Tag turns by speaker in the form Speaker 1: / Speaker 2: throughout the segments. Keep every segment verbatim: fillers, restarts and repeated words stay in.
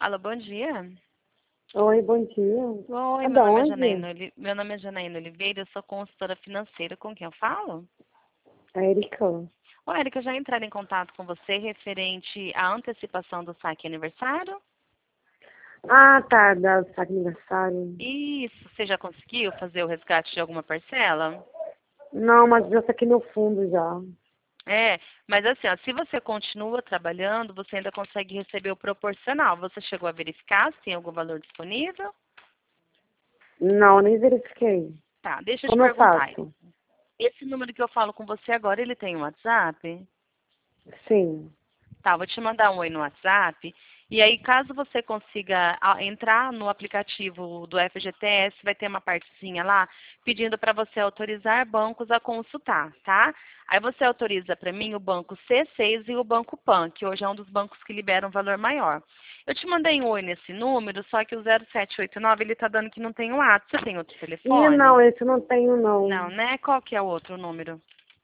Speaker 1: Alô, bom dia.
Speaker 2: Oi, bom dia.
Speaker 1: Oi,
Speaker 2: É
Speaker 1: meu
Speaker 2: da
Speaker 1: nome é
Speaker 2: onde?
Speaker 1: Janaína, Oli- meu nome é Janaína Oliveira, eu sou consultora financeira. Com quem eu falo?
Speaker 2: A Erika.
Speaker 1: Ô, Érica, já entraram em contato com você referente à antecipação do saque aniversário?
Speaker 2: Ah, tá, da saque aniversário.
Speaker 1: Isso, você já conseguiu fazer o resgate de alguma parcela?
Speaker 2: Não, mas já tá aqui no fundo já.
Speaker 1: É, mas assim, ó, se você continua trabalhando, você ainda consegue receber o proporcional. Você chegou a verificar se tem algum valor disponível?
Speaker 2: Não, nem verifiquei.
Speaker 1: Tá, deixa eu te
Speaker 2: Como eu
Speaker 1: perguntar.
Speaker 2: faço?
Speaker 1: Esse número que eu falo com você agora, ele tem um WhatsApp?
Speaker 2: Sim.
Speaker 1: Tá, vou te mandar um oi no WhatsApp. E aí, caso você consiga ah, entrar no aplicativo do F G T S, vai ter uma partezinha lá pedindo para você autorizar bancos a consultar, tá? Aí você autoriza para mim o banco C seis e o banco PAN, que hoje é um dos bancos que liberam um valor maior. Eu te mandei um oi nesse número, só que o zero sete oito nove ele tá dando que não tem o WhatsApp. Você tem outro
Speaker 2: Ih,
Speaker 1: telefone?
Speaker 2: não, esse eu não tenho, não.
Speaker 1: Não, né? Qual que é o outro número?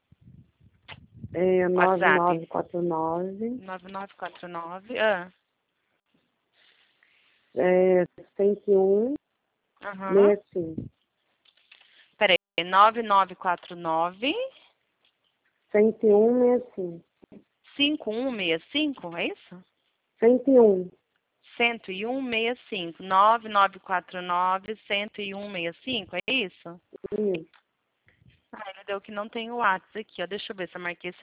Speaker 2: É nove
Speaker 1: WhatsApp.
Speaker 2: nove quatro nove,
Speaker 1: nove nove quatro nove. Ah.
Speaker 2: é, cento e um,
Speaker 1: Aham.
Speaker 2: sessenta e cinco.
Speaker 1: Peraí, nove nove quatro nove
Speaker 2: cento e um, sessenta e cinco.
Speaker 1: cinco um seis cinco, é isso?
Speaker 2: cento e um.
Speaker 1: cento e um sessenta e cinco. nove nove quatro nove cento e um sessenta e cinco, é isso?
Speaker 2: Isso.
Speaker 1: Ah, ele deu que não tem o WhatsApp aqui, ó. Deixa eu ver se eu marquei certo.